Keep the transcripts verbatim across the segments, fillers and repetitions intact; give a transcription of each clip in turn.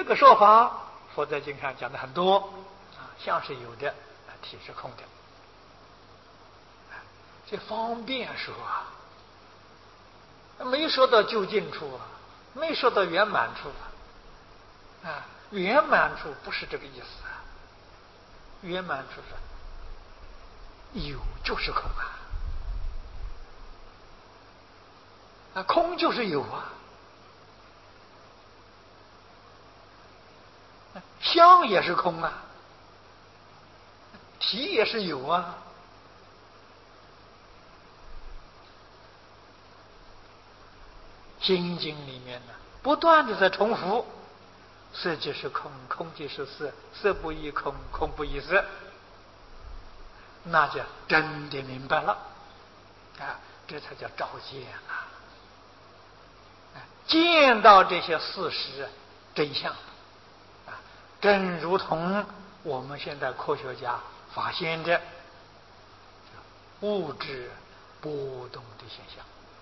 个说法，佛在经上讲的很多啊，像是有的，体是空的。这方便说啊，没说到究竟处啊，没说到圆满处啊。啊，圆满处不是这个意思啊。圆满处是有就是空啊，啊，空就是有啊，相也是空啊，体也是有啊。心经里面呢，不断的在重复，色即是空，空即是色，色不异空，空不异色，那就真的明白了啊，这才叫照见啊！见到这些事实真相啊，正如同我们现在科学家发现的物质波动的现象。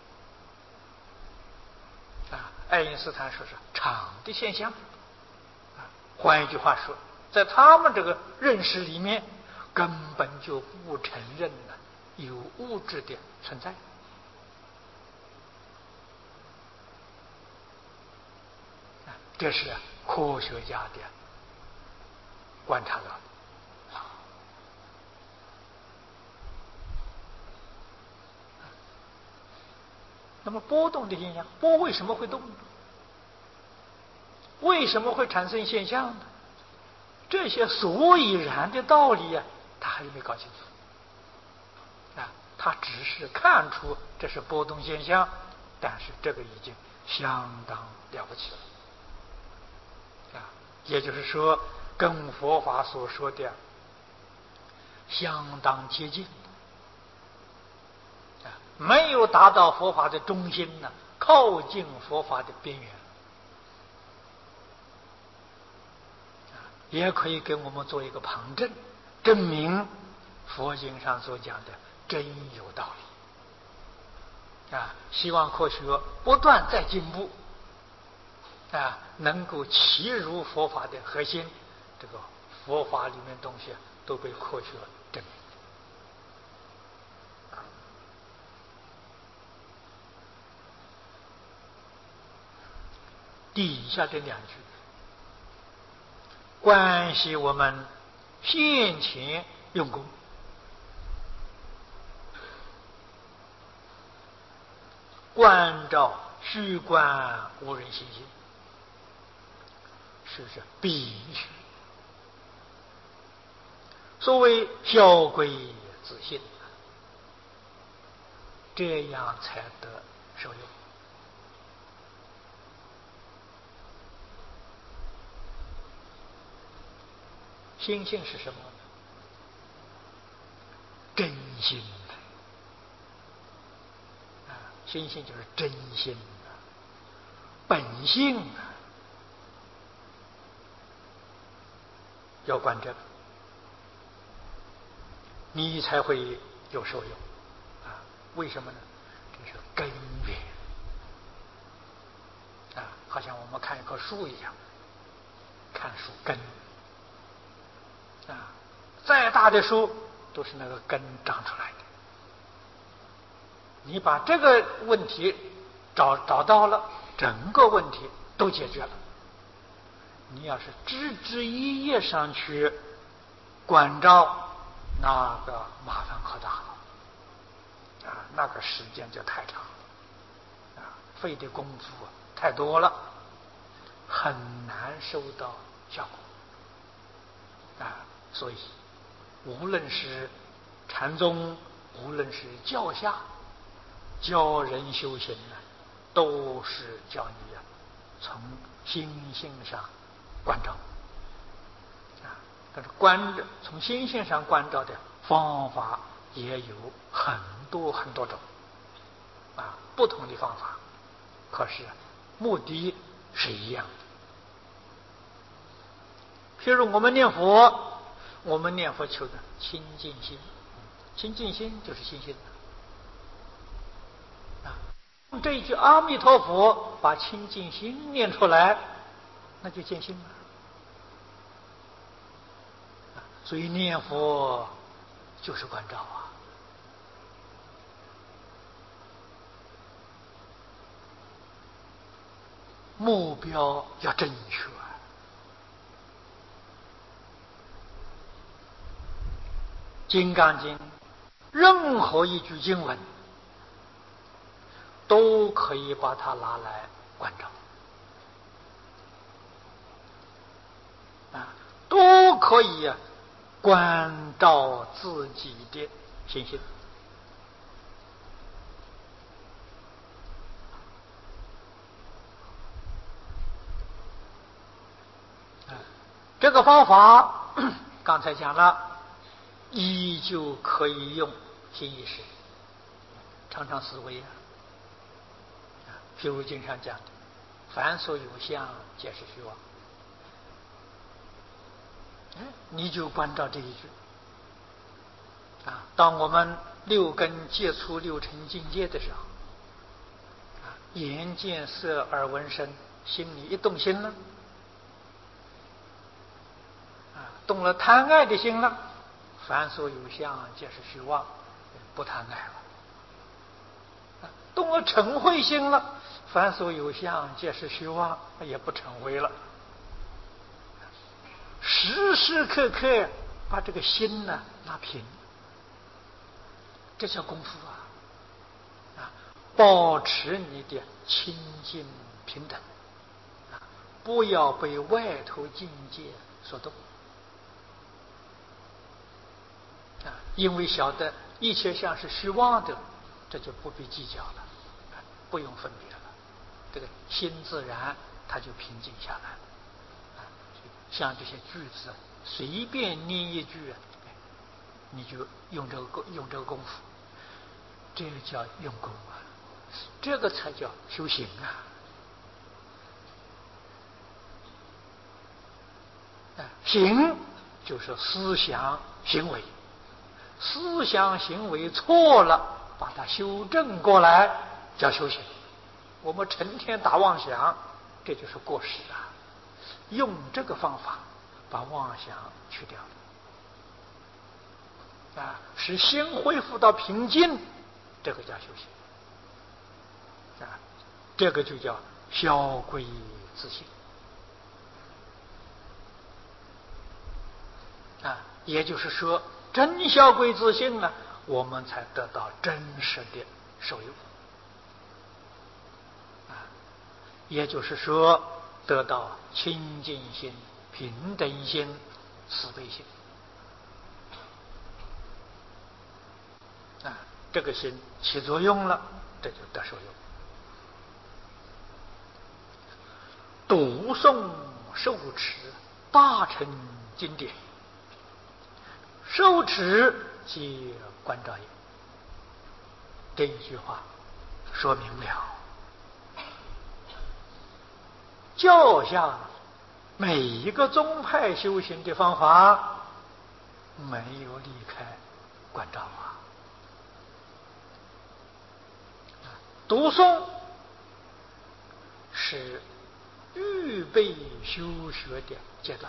啊，爱因斯坦说是场的现象。啊，换一句话说，在他们这个认识里面，根本就不承认了有物质的存在。啊，这是科学家的观察到的。那么波动的现象，波为什么会动呢？为什么会产生现象呢？这些所以然的道理啊，他还没搞清楚。啊，他只是看出这是波动现象，但是这个已经相当了不起了。啊，也就是说，跟佛法所说的相当接近。没有达到佛法的中心呢，靠近佛法的边缘，也可以给我们做一个旁证，证明佛经上所讲的真有道理。啊，希望科学不断在进步，啊，能够契入佛法的核心，这个佛法里面东西都被科学证明。底下这两句关系我们现前用功，观照虚观无人心性，是不是必须？所谓效归自性，这样才得受用。心性是什么呢？真心啊，心性就是真心啊，本性啊，要观这个，你才会有受用啊。为什么呢？这是根源啊，好像我们看一棵树一样，看树根啊，再大的树都是那个根长出来的。你把这个问题找找到了，整个问题都解决了。你要是枝枝叶叶上去关照，那个麻烦可大了啊，那个时间就太长了啊，费的功夫太多了，很难收到效果啊。所以无论是禅宗，无论是教下教人修行呢，都是叫你呀、啊、从心性上关照啊。但是关从心性上关照的方法也有很多很多种啊，不同的方法，可是目的是一样的。譬如我们念佛，我们念佛求的清净心，清净心就是心性啊。用这一句阿弥陀佛把清净心念出来， 那就见性了。所以念佛就是关照啊。目标要正确。金刚经任何一句经文都可以把它拿来关照啊，都可以啊关照自己的心性。这个方法刚才讲了，依旧可以用心意识常常思维啊。譬如经上讲的，凡所有相，皆是虚妄。你就关照这一句啊。当我们六根接触六尘境界的时候，啊，眼见色耳闻声，心里一动心了，啊，动了贪爱的心了，凡所有相，皆是虚妄，不贪爱了。啊，动了嗔恚心了，凡所有相，皆是虚妄，也不嗔恚了。时时刻刻把这个心呢拉平，这叫功夫啊！啊，保持你的清净平等，啊，不要被外头境界所动，啊，因为晓得一切相是虚妄的，这就不必计较了，啊，不用分别了，这个心自然它就平静下来了。像这些句子，随便念一句，你就用这个用这个功夫，这个叫用功啊，这个才叫修行啊！行就是思想行为，思想行为错了，把它修正过来，叫修行。我们成天打妄想，这就是过失啊！用这个方法把妄想去掉啊，使心恢复到平静，这个叫修行啊，这个就叫消归自性啊。也就是说，真消归自性呢，我们才得到真实的受用啊。也就是说，得到清净心、平等心、慈悲心啊，这个心起作用了，这就得受用。读诵受持大乘经典，受持即观照也。这一句话说明了，教下每一个宗派修行的方法没有离开观照啊。读诵是预备修学的阶段，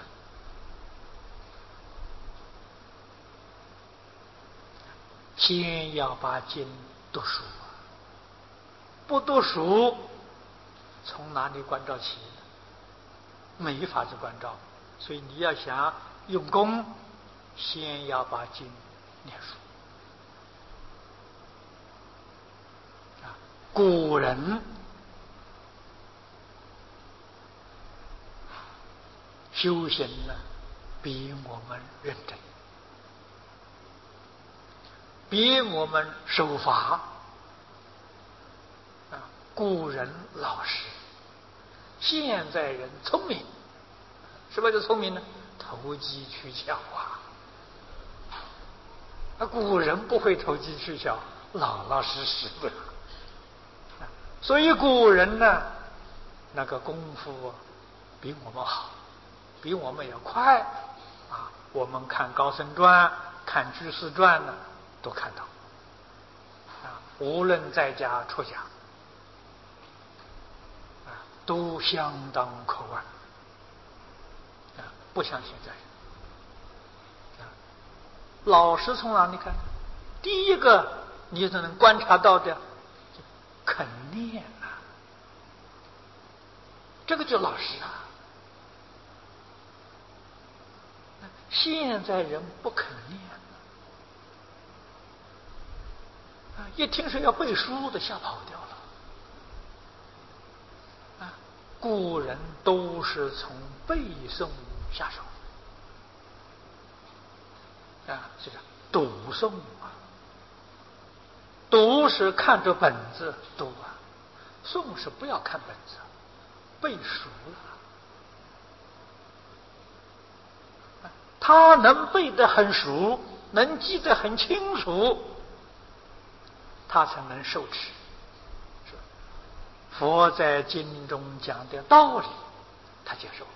先要把经读熟，不读熟，从哪里关照起？没法子关照。所以你要想用功，先要把经念熟。啊，古人修行呢，比我们认真，比我们守法。啊，古人老实，现在人聪明。什么叫聪明呢？投机取巧啊！那古人不会投机取巧，老老实实的。所以古人呢，那个功夫比我们好，比我们要快啊！我们看高僧传、看居士传呢，都看到啊，无论在家出家啊，都相当可观不像现在人。老实从哪里看？第一个你就能观察到的，肯念啊，这个就老实啊。现在人不肯念啊，一听说要背书的，吓跑掉了啊。古人都是从背诵下手啊，是这读诵啊。读是看着本子读啊，诵是不要看本子，背熟了。他能背得很熟，能记得很清楚，他才能受持。佛在经中讲的道理，他接受了；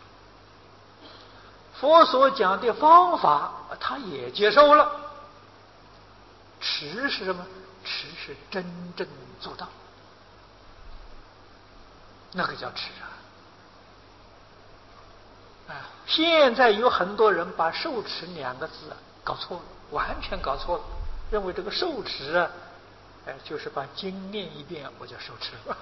佛所讲的方法，他也接受了。持是什么？持是真正做到，那个叫持啊！啊，现在有很多人把受持两个字搞错了，完全搞错了，认为这个受持啊，哎，就是把经念一遍，我就受持了。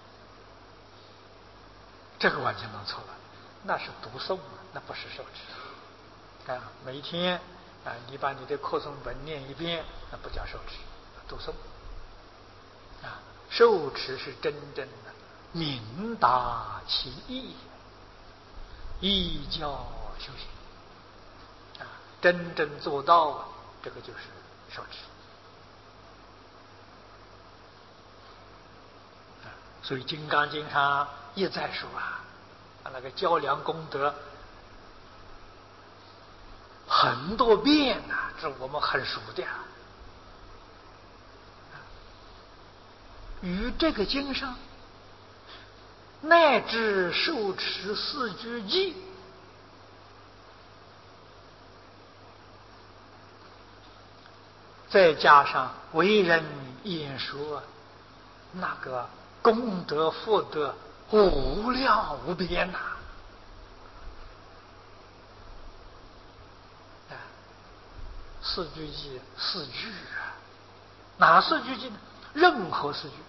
这个完全弄错了，那是读诵啊，那不是受持啊！每天啊，你把你的课诵本念一遍，那不叫受持。读诵啊，受持是真正的明达其意，依教修行啊，真正做到啊，这个就是受持啊。所以《金刚经》上一再说啊，那个较量功德很多遍啊，这我们很熟的啊。于这个经上，乃至受持四句偈，再加上为人演说，那个功德福德无量无边呐！啊，四句偈四句啊，哪四句偈呢？任何四句。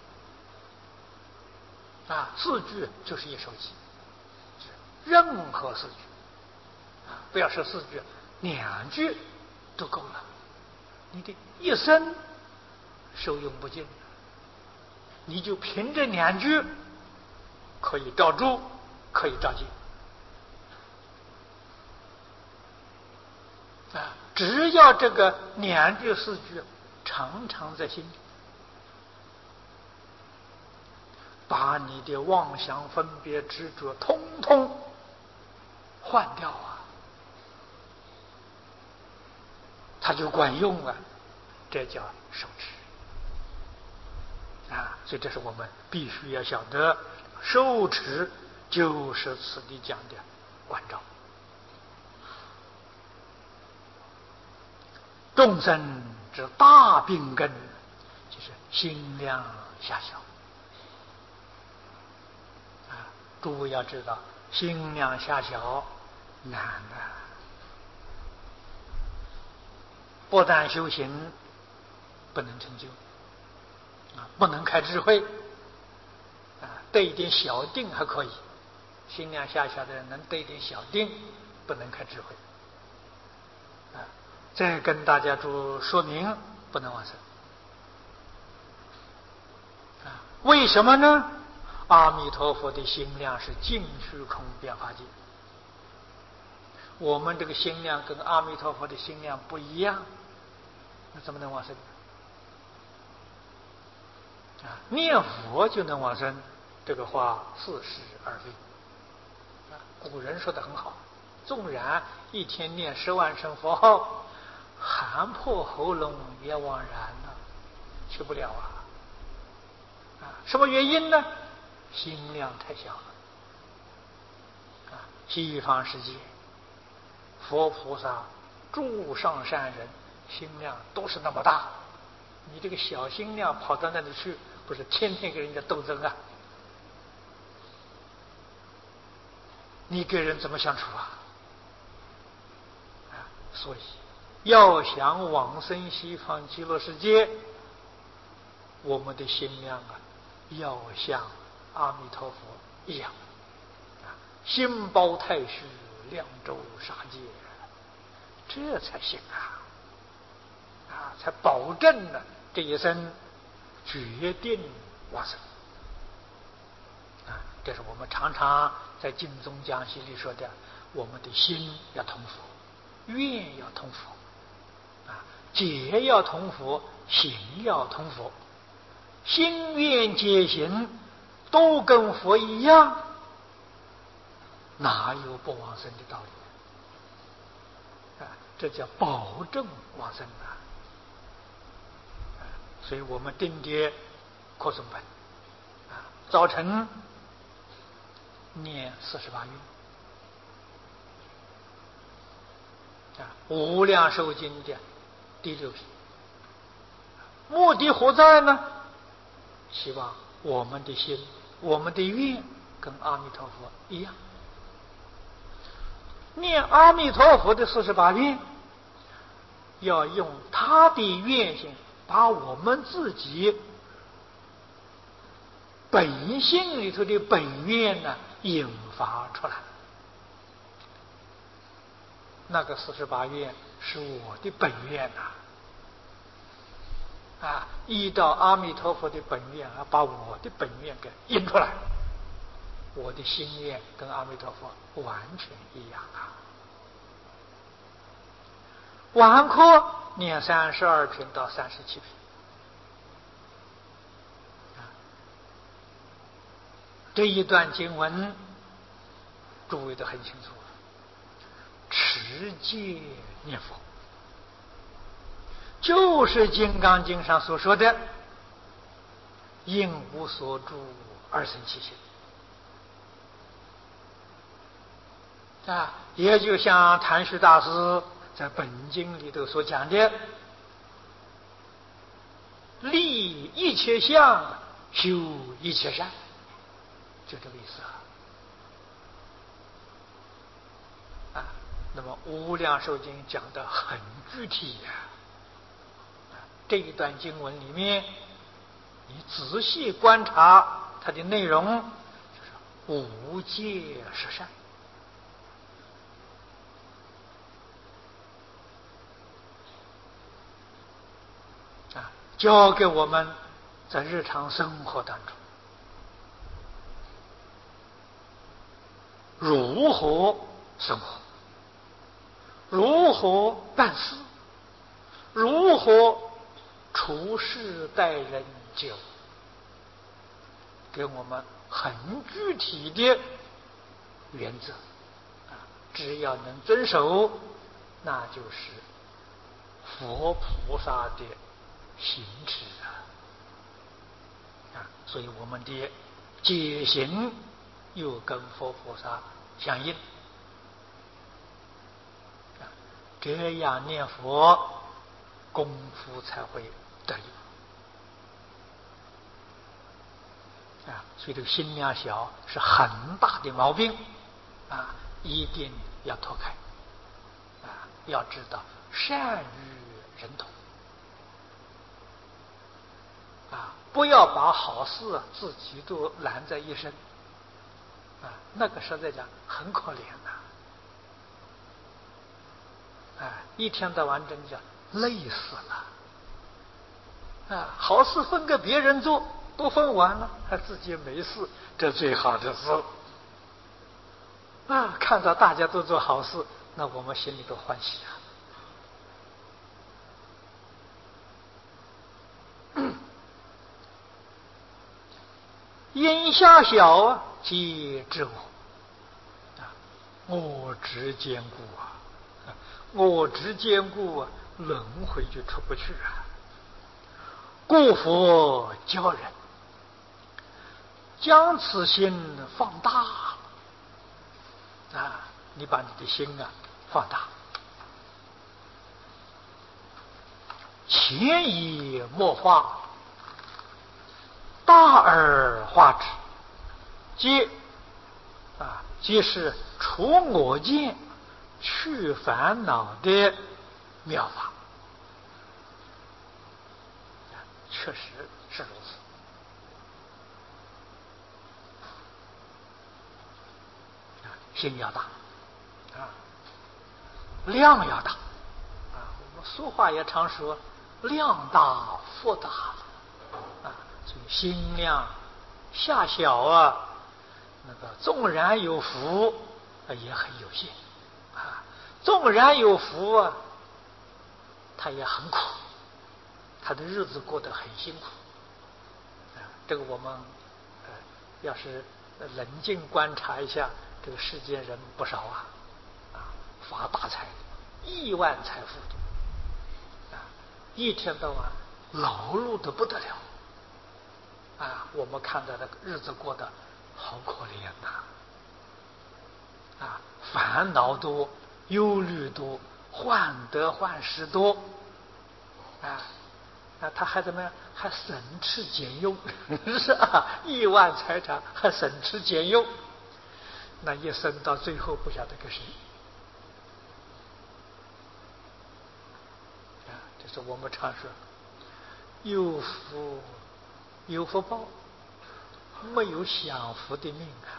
啊，四句就是一首偈，任何四句，啊，不要说四句，两句都够了，你的一生受用不尽，你就凭这两句可以照住，可以照见，啊，只要这个两句四句常常在心里，把你的妄想分别执着通通换掉啊，它就管用了，这叫受持啊！所以这是我们必须要晓得，受持就是此地讲的关照。众生之大病根，就是心量狭小。诸位要知道，心量狭小难啊！不但修行不能成就啊，不能开智慧啊，得一点小定还可以。心量狭小的人能得一点小定，不能开智慧啊。再跟大家注说明，不能往生啊。为什么呢？阿弥陀佛的心量是尽虚空遍法界，我们这个心量跟阿弥陀佛的心量不一样，那怎么能往生啊？念佛就能往生，这个话似是而非啊。古人说的很好，纵然一天念十万声佛号，喊破喉咙也枉然了，去不了啊！啊，什么原因呢？心量太小了啊！西方世界佛菩萨诸上善人心量都是那么大，你这个小心量跑到那里去，不是天天跟人家斗争啊？你跟人怎么相处啊？ 所以要想往生西方极乐世界，我们的心量啊，要像阿弥陀佛一样，啊，心包太虚，量周沙界，这才行啊！啊，才保证了这一生决定往生。啊，这是我们常常在经中讲习里说的，我们的心要同佛，愿要同佛，啊，结要同佛，行要同佛，心愿结行都跟佛一样，哪有不往生的道理？啊，这叫保证往生啊！啊，所以我们定的扩诵本啊，早晨念四十八愿啊，无量寿经的第六品，目的何在呢？希望我们的心，我们的愿跟阿弥陀佛一样，念阿弥陀佛的四十八愿，要用他的愿心，把我们自己本性里头的本愿呢引发出来。那个四十八愿是我的本愿呐、啊，啊，依照阿弥陀佛的本愿啊，把我的本愿给引出来，我的心愿跟阿弥陀佛完全一样啊。晚课念三十二品到三十七品，啊，这一段经文诸位都很清楚了。持戒念佛，就是《金刚经》上所说的“应无所住而生其心”啊，也就像谭旭大师在本经里头所讲的“立一切相，修一切善”，就这个意思啊。啊，那么《无量寿经》讲得很具体呀、啊。这一段经文里面，你仔细观察它的内容，就是无戒十善。啊，教给我们在日常生活当中如何生活，如何办事，如何处事待人接物，给我们很具体的原则啊，只要能遵守，那就是佛菩萨的行持啊。啊，所以我们的戒行又跟佛菩萨相应。这样念佛功夫才会得力啊！所以这个心量小是很大的毛病啊，一定要脱开啊！要知道善与人同啊，不要把好事自己都揽在一身啊，那个实在讲很可怜呐、啊。啊，一天到晚真叫累死了啊！好事分给别人做，都分完了，他自己没事，这最好的事啊！看到大家都做好事，那我们心里都欢喜啊。因下小皆知我啊，我执坚固啊。我执坚固啊，轮回就出不去啊。故佛教人将此心放大啊，你把你的心啊放大，潜移默化，大而化之，皆啊皆是除我见去烦恼的妙法，确实是如此。心要大啊，量要大啊。我们俗话也常说，量大福大啊。所以心量下小啊，那个纵然有福也很有限啊。纵然有福啊，他也很苦，他的日子过得很辛苦啊。这个我们呃，要是冷静观察一下，这个世间人不少啊，啊，发大财，亿万财富的，啊，一天到晚劳碌的不得了，啊，我们看到那个日子过得好可怜呐，啊，烦恼多，忧虑多，患得患失多，啊，啊，他还怎么样？还省吃俭用，是啊，亿万财产还省吃俭用。那一生到最后不晓得个谁啊！这是我们常说，有福有福报，没有享福的命啊！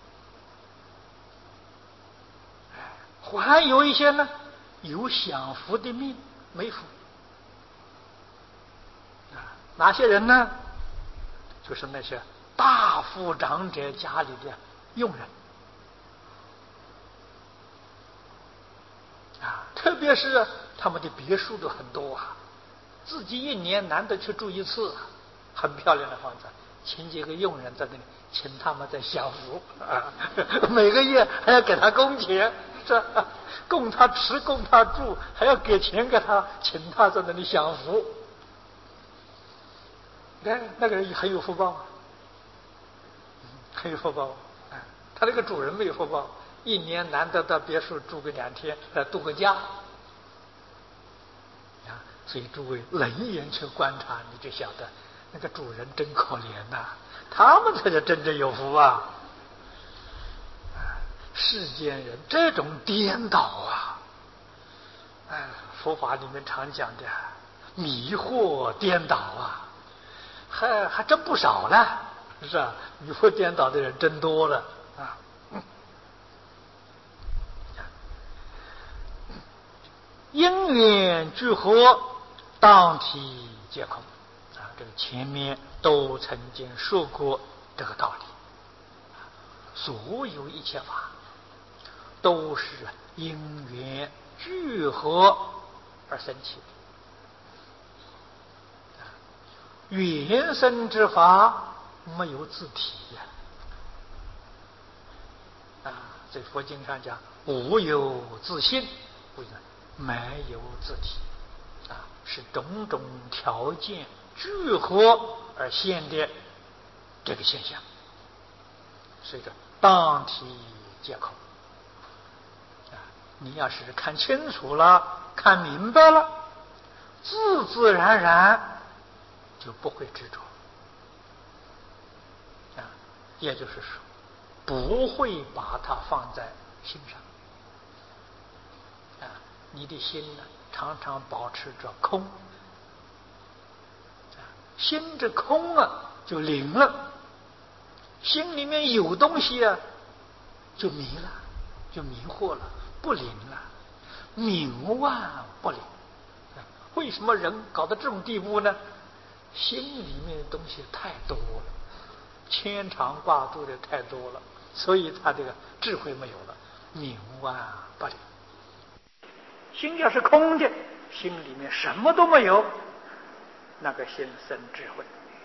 还有一些呢，有享福的命，没福啊！哪些人呢？就是那些大富长者家里的佣人。啊，特别是他们的别墅都很多啊，自己一年难得去住一次，很漂亮的房子，请几个佣人在那里，请他们在享福啊，每个月还要给他工钱，是吧？供他吃，供他住，还要给钱给他，请他在那里享福。哎，那个人很有福报啊，很有福报。哎，他那个主人没有福报。一年难得到别墅住个两天，来度个假啊！所以诸位冷眼去观察，你就晓得那个主人真可怜呐、啊，他们才是真正有福啊！世间人这种颠倒啊，哎，佛法里面常讲的迷惑颠倒啊，还还真不少呢，是吧？迷惑颠倒的人真多了啊！因缘聚合，当体皆空啊！这个前面都曾经说过这个道理。所有一切法都是因缘聚合而生起的。缘生之法没有自体呀！啊，在佛经上讲，无有自性，为什么？没有自体啊，是种种条件聚合而现的这个现象，所以说当体皆空啊。你要是看清楚了，看明白了，自自然然就不会执着啊，也就是说，不会把它放在心上啊。你的心呢，常常保持着空，心这空啊，就灵了。心里面有东西啊，就迷了，就迷惑了，不灵了，冥顽不灵。为什么人搞到这种地步呢？心里面的东西太多了，牵肠挂肚的太多了，所以他这个智慧没有了，冥顽不灵。心要是空的，心里面什么都没有，那个心生智慧。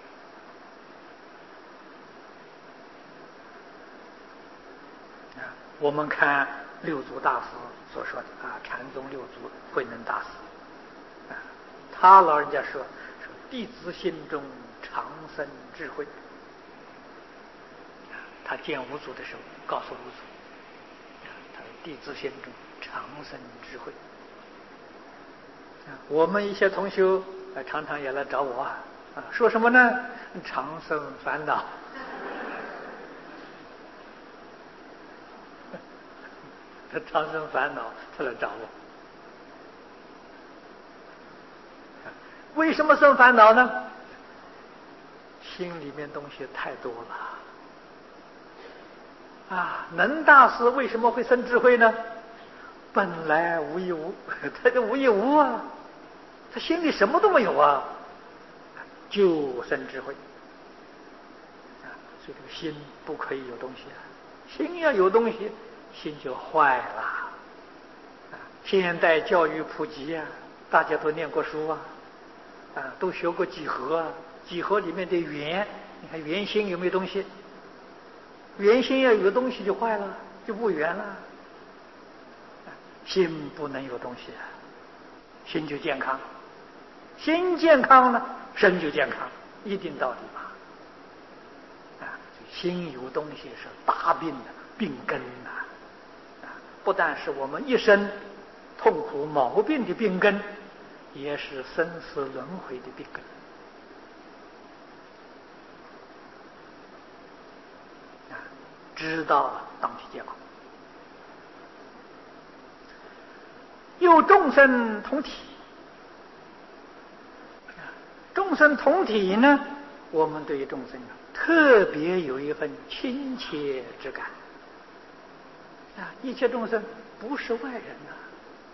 啊，我们看六祖大师所说的啊，禅宗六祖慧能大师啊，他老人家说说弟子心中常生智慧。啊，他见五祖的时候告诉五祖，啊，他说弟子心中常生智慧。我们一些同修啊，常常也来找我啊，说什么呢？常生烦恼。 他长生烦恼，他来找我。为什么生烦恼呢？心里面东西太多了啊！能大师为什么会生智慧呢？本来无一物，他就无一物啊，他心里什么都没有啊，就生智慧啊！所以这个心不可以有东西啊，心要有东西，心就坏了啊！现代教育普及啊，大家都念过书啊，啊，都学过几何啊，几何里面的圆，你看圆心有没有东西？圆心要有东西就坏了，就不圆了。心不能有东西啊，心就健康，心健康了，身就健康，一定道理吧？啊，心有东西是大病的病根呐，啊，不但是我们一生痛苦毛病的病根，也是生死轮回的病根。啊，知道当体皆空。有众生同体，众生同体呢，我们对于众生特别有一份亲切之感啊！一切众生不是外人呐、啊，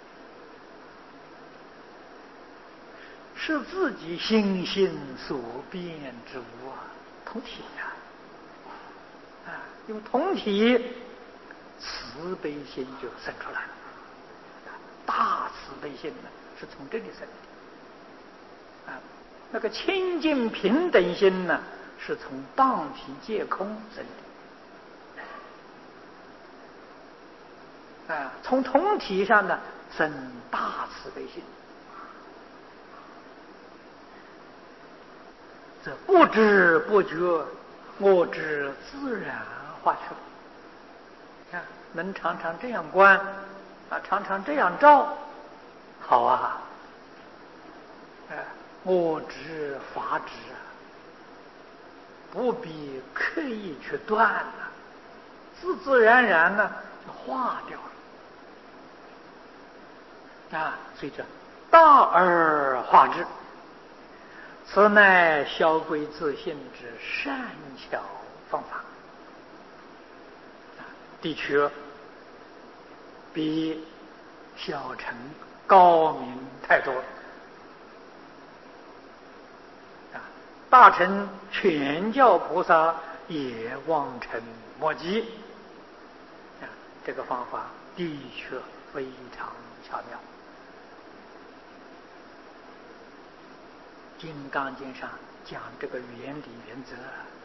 是自己心性所变之物啊，同体呀、啊！啊，有同体，慈悲心就生出来了。大慈悲心呢，是从这里生的啊。那个清净平等心呢，是从当体皆空生的啊。从同体上呢，生大慈悲心，这不知不觉，我知自然化去了啊。能常常这样观啊，常常这样照，好啊！哎，我执法执啊，不必刻意去断了、啊，自自然然呢就化掉了啊。所以这大而化之，此乃消归自性之善巧方法啊，的确比小乘高明太多啊！大乘全教菩萨也望尘莫及啊！这个方法的确非常巧妙。《金刚经》上讲这个原理原则，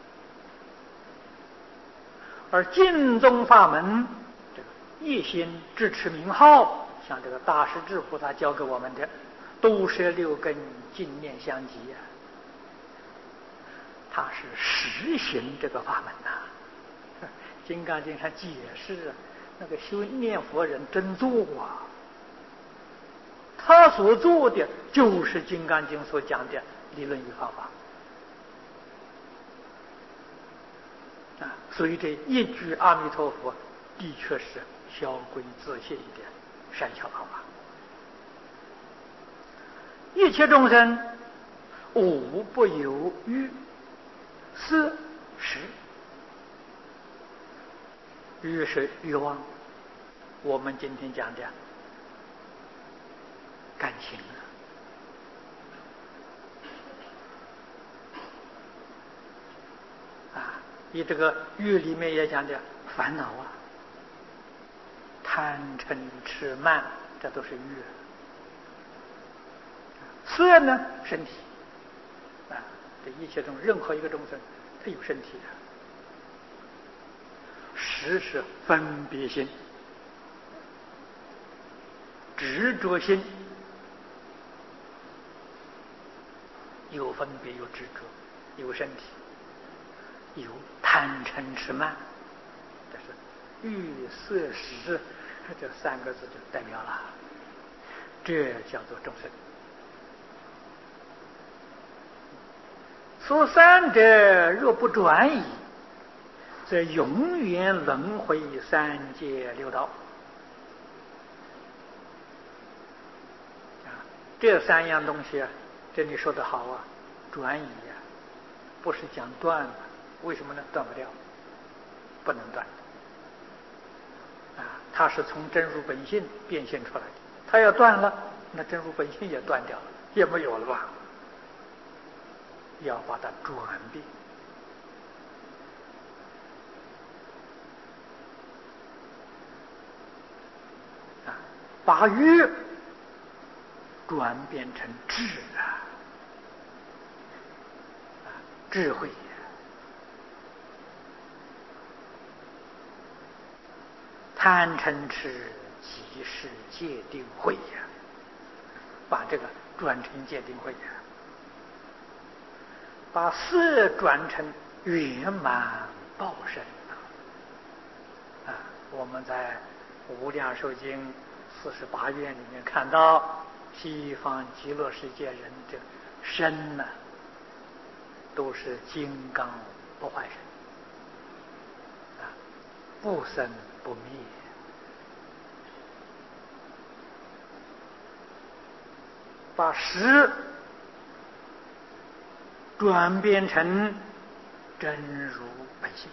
而净宗法门这个一心支持名号，像这个大势至菩萨教给我们的都摄六根净念相继啊，他是实行这个法门呐、啊。《金刚经》上解释啊，那个修念佛人真做啊，他所做的就是《金刚经》所讲的理论与方法啊，所以这一句阿弥陀佛的确是消归自性的善巧方法。一切众生无不有欲色识，欲是欲望，我们今天讲的感情啊，你这个欲里面也讲的烦恼啊，贪嗔痴慢，这都是欲。色呢，身体啊，这一切中任何一个众生，他有身体的。识是分别心、执着心，有分别，有执着，有身体，有贪嗔痴慢，这是欲色识这三个字就代表了，这叫做众生。此三者若不转移，则永远轮回三界六道这三样东西啊，这里说的好啊，转移啊，不是讲断啊，为什么呢？断不掉，不能断啊，它是从真如本性变现出来的，它要断了，那真如本性也断掉了，也没有了吧？要把它转变。啊，把愚转变成智啊，啊，智慧。贪嗔痴即是戒定慧呀，把这个转成戒定慧呀，把色转成圆满报身啊！我们在《无量寿经》四十八愿里面看到，西方极乐世界人的身呢、啊，都是金刚不坏身啊，不生不灭。把识转变成真如本性，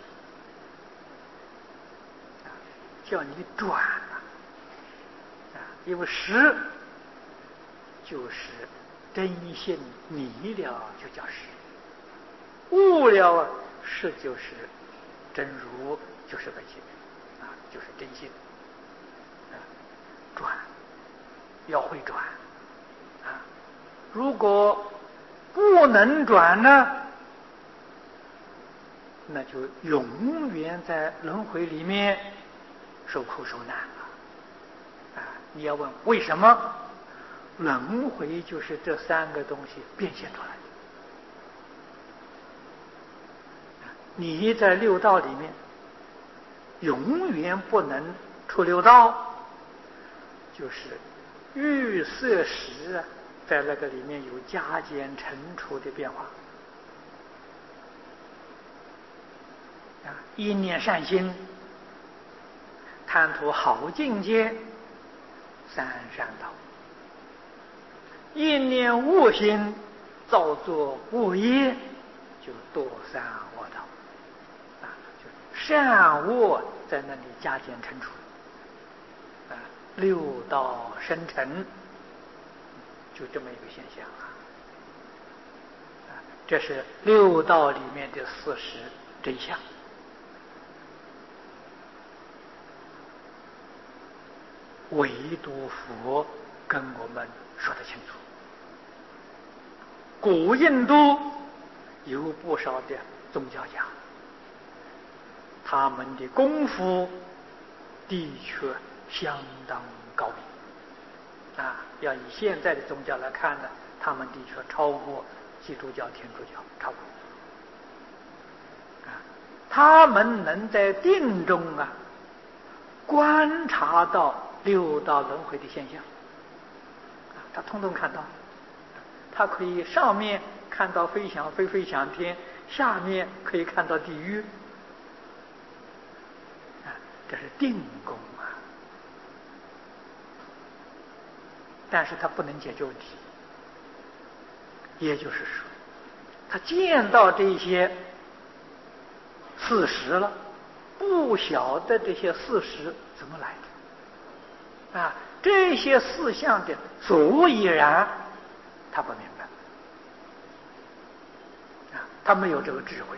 叫你转啊！啊，因为识就是真性迷了，就叫识；悟了啊，识就是真如，就是本性啊，就是真性啊。转要会转啊！如果不能转呢，那就永远在轮回里面受苦受难了啊！你要问为什么？轮回就是这三个东西变现出来的。你在六道里面永远不能出六道，就是欲色识啊，在那个里面有加减乘除的变化啊。一念善心，贪图好境界，三善道；一念恶心，造作恶业，就堕三恶道啊。就善恶在那里加减乘除啊，六道生成，就这么一个现象啊。啊，这是六道里面的事实真相。唯独佛跟我们说得清楚。古印度有不少的宗教家，他们的功夫的确相当高明啊！要以现在的宗教来看呢，他们的确超过基督教、天主教，超过啊！他们能在定中啊观察到六道轮回的现象，啊，他通通看到。他可以上面看到飞翔飞飞翔天，下面可以看到地狱，啊，这是定功啊。但是他不能解决问题，也就是说，他见到这些事实了，不晓得这些事实怎么来的啊，这些事项的所以然，他不明白啊，他没有这个智慧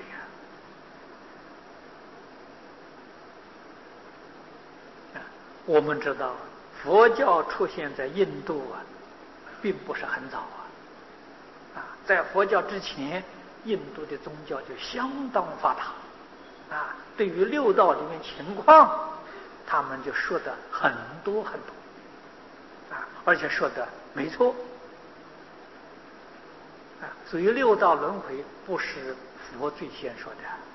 啊。啊，我们知道佛教出现在印度啊，并不是很早啊。啊，在佛教之前，印度的宗教就相当发达啊。对于六道里面情况，他们就说的很多很多啊，而且说的没错。啊，所以六道轮回不是佛最先说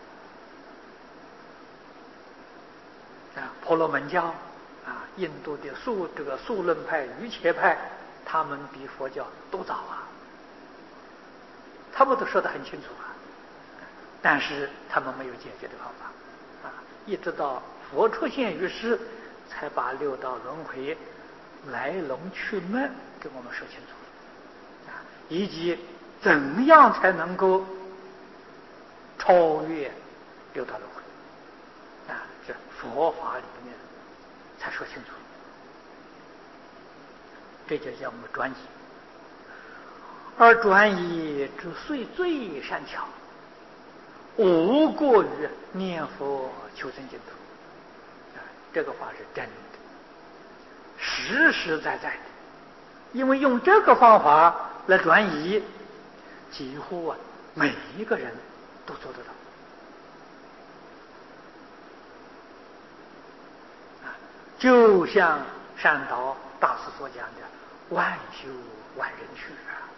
的啊。婆罗门教啊，印度的宿这个宿论派、瑜伽派，他们比佛教都早啊，他们都说得很清楚啊，但是他们没有解决的方法啊，一直到佛出现于世，才把六道轮回来龙去脉给我们说清楚。 以及怎样才能够超越六道轮回啊？这佛法里面才说清楚，这就叫我们转移。而转移之最最善巧，无过于念佛求生净土。啊，这个话是真的，实实在在的。因为用这个方法来转移，几乎啊每一个人都做得到。啊，就像善导大师所讲的“万修万人去”啊，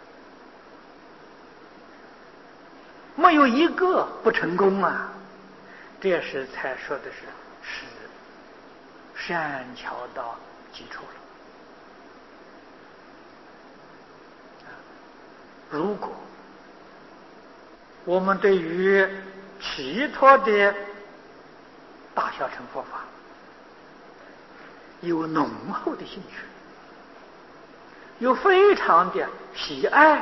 没有一个不成功啊。这时才说的是是善巧到基础了。如果我们对于其他的大小乘佛法有浓厚的兴趣，有非常的喜爱，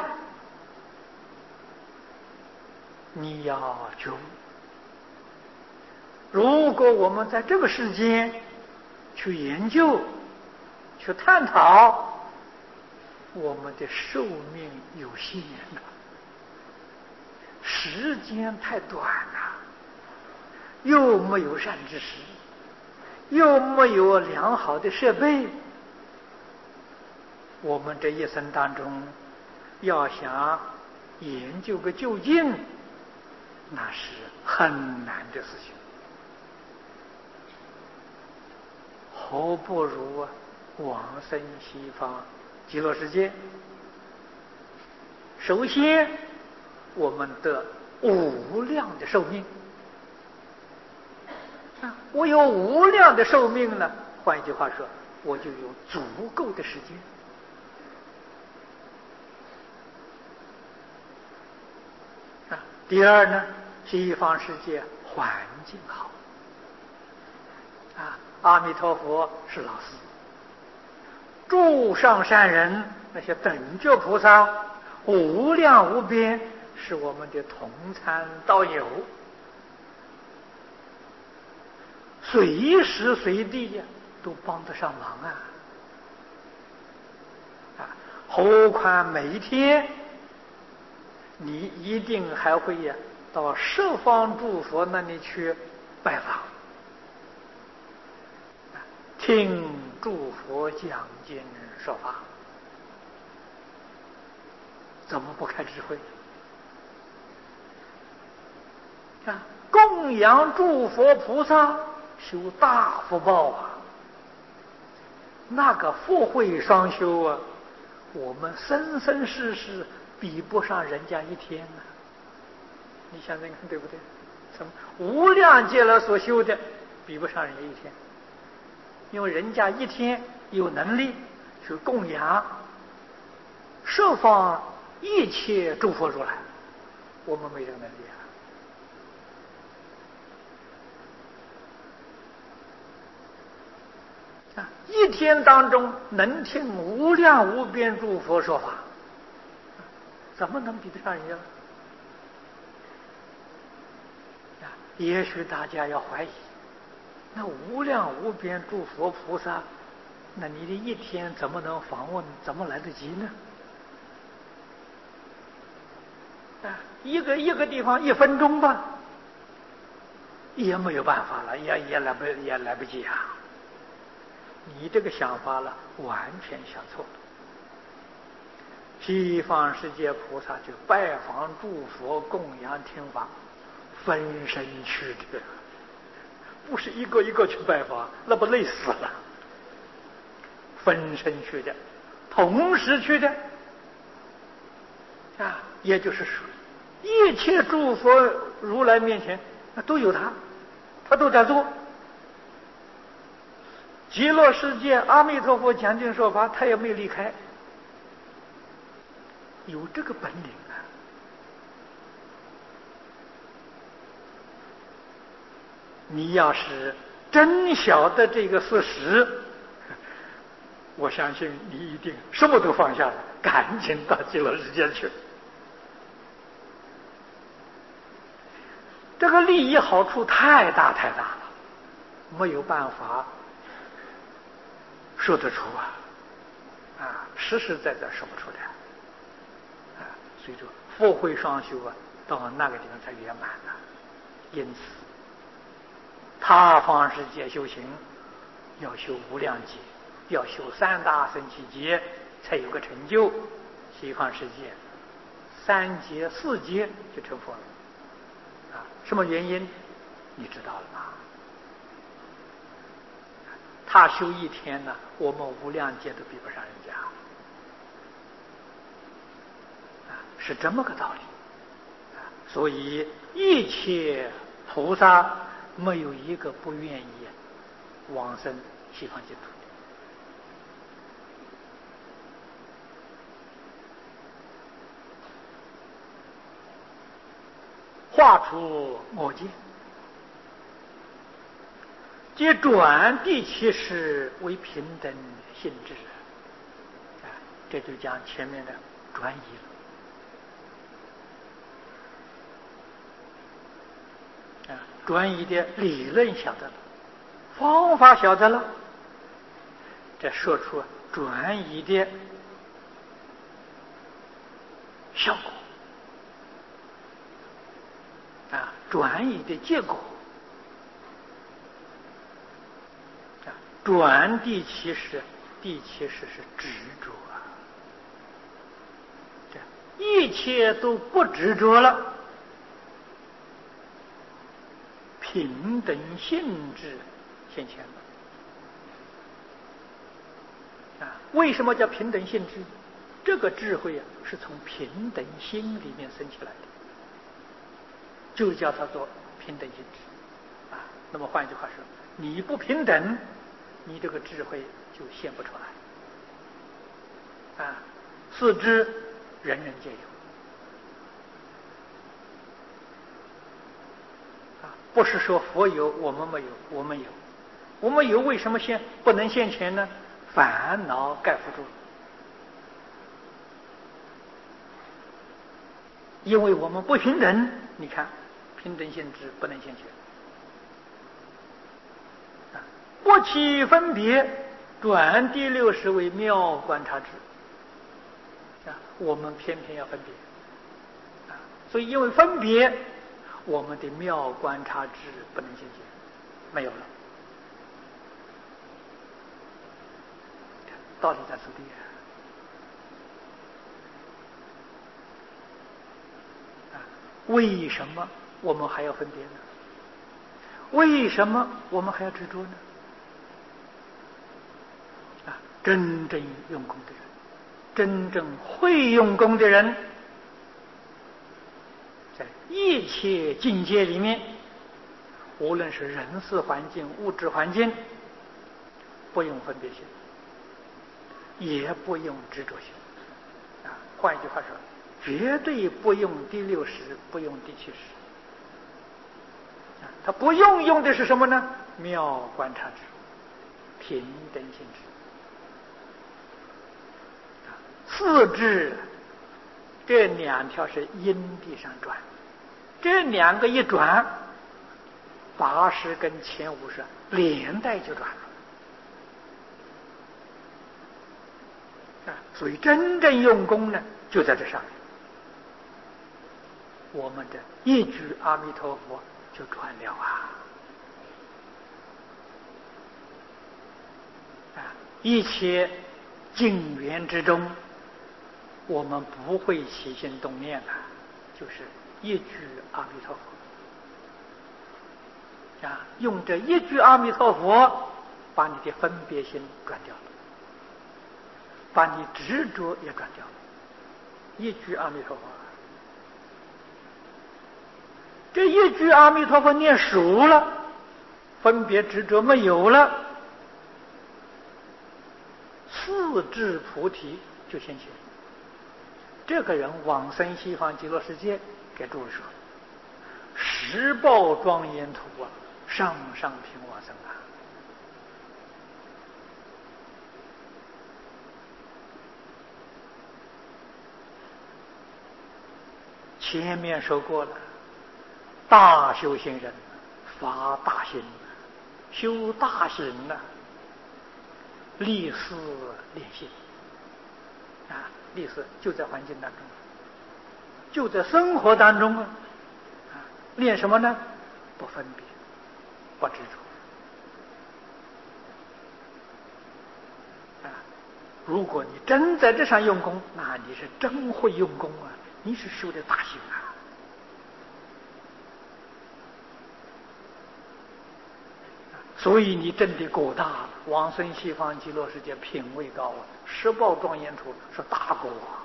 你要觉悟。如果我们在这个世间去研究、去探讨，我们的寿命有限了，时间太短了，又没有善知识，又没有良好的设备，我们这一生当中要想研究个究竟，那是很难的事情。何不如啊往生西方极乐世界？首先，我们得无量的寿命啊！我有无量的寿命了，换一句话说，我就有足够的时间啊。第二呢，西方世界环境好啊，阿弥陀佛是老师，诸上善人那些等觉菩萨无量无边，是我们的同参道友，随时随地呀都帮得上忙啊！啊，何况每一天你一定还会呀到十方诸佛那里去拜访，听诸佛讲经说法，怎么不开智慧啊？供养诸佛菩萨，修大福报啊！那个福慧双修啊，我们生生世世比不上人家一天啊！你想想看，对不对？从无量劫来所修的，比不上人家一天，因为人家一天有能力去供养十方一切诸佛如来，我们没这个能力啊！啊，一天当中能听无量无边诸佛说法，怎么能比得上人家呢？啊，也许大家要怀疑，那无量无边诸佛菩萨，那你的一天怎么能访问，怎么来得及呢？啊，一个一个地方一分钟吧，也没有办法了，也也来不也来不及啊！你这个想法了，完全想错了。西方世界菩萨就拜访诸佛供养听法，分身去的，不是一个一个去拜访，那不累死了。分身去的，同时去的啊，也就是说，一切诸佛如来面前都有他，他都在做。极乐世界阿弥陀佛讲经说法，他也没有离开，有这个本领啊！你要是真晓得这个事实， 我相信你一定什么都放下了，赶紧到极乐世界去。这个利益好处太大太大了，没有办法说得出啊，啊，实实在在说不出来，啊，所以说佛会双修啊，到那个地方才圆满了。因此，他方世界修行要修无量劫，要修三大神奇劫，才有个成就。西方世界三劫四劫就成佛了，啊，什么原因？你知道了吧？他修一天呢，我们无量劫都比不上人家，啊，是这么个道理。啊，所以一切菩萨没有一个不愿意往生西方净土的。画出我见，皆转第七识为平等性质。啊，这就讲前面的转移了。啊，转移的理论晓得了，方法晓得了，这说出转移的效果。啊，转移的结果，啊，转第七识，第七识是执着啊，这一切都不执着了，平等性质现前了。啊，为什么叫平等性质？这个智慧啊，是从平等心里面生起来的。就叫它做平等性质啊。那么换一句话说，你不平等，你这个智慧就现不出来啊。四智人人皆有啊，不是说佛有我们没有，我们有，我们有为什么现不能现前呢？烦恼盖覆住了，因为我们不平等。你看。平等性质不能现前，啊，不起分别，转第六识为妙观察智，啊，我们偏偏要分别，啊，所以因为分别，我们的妙观察智不能现前，没有了，道理在此地啊。为什么我们还要分别呢？为什么我们还要执着呢？啊，真正用功的人，真正会用功的人，在一切境界里面，无论是人事环境、物质环境，不用分别心，也不用执着心。啊，换一句话说，绝对不用第六识，不用第七识。他不用用的是什么呢？妙观察智，平等性质。四智这两条是因地上转，这两个一转，八识跟前五识连带就转了。啊，所以真正用功呢，就在这上面。我们的一句阿弥陀佛就转了啊！啊，一切境缘之中，我们不会起心动念的，就是一句阿弥陀佛。啊，用这一句阿弥陀佛，把你的分别心转掉了，把你执着也转掉了。一句阿弥陀佛。这一句阿弥陀佛念熟了，分别执着没有了，四智菩提就现前。这个人往生西方极乐世界，给诸位说，十报庄严土啊，上上品往生啊。 前面说过了，大修行人发大心，修大行呢，立事练心啊，立事就在环境当中，就在生活当中啊，啊，练什么呢？不分别，不执着。啊，如果你真在这上用功，那你是真会用功啊，你是修的大行啊。所以你真的果大了，往生西方极乐世界品位高啊，十报庄严处是大果啊。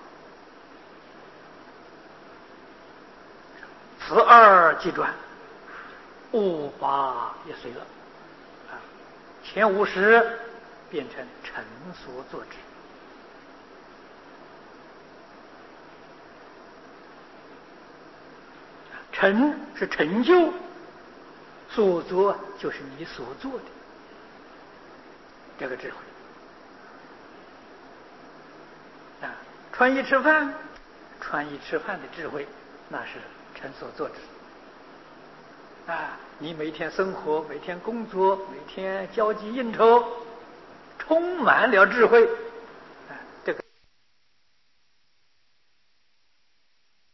此二即转，五法也随了啊，前五十变成成所作之。成是成就，所作就是你所做的这个智慧啊。穿衣吃饭，穿衣吃饭的智慧，那是成所作之啊。你每天生活，每天工作，每天交际应酬，充满了智慧，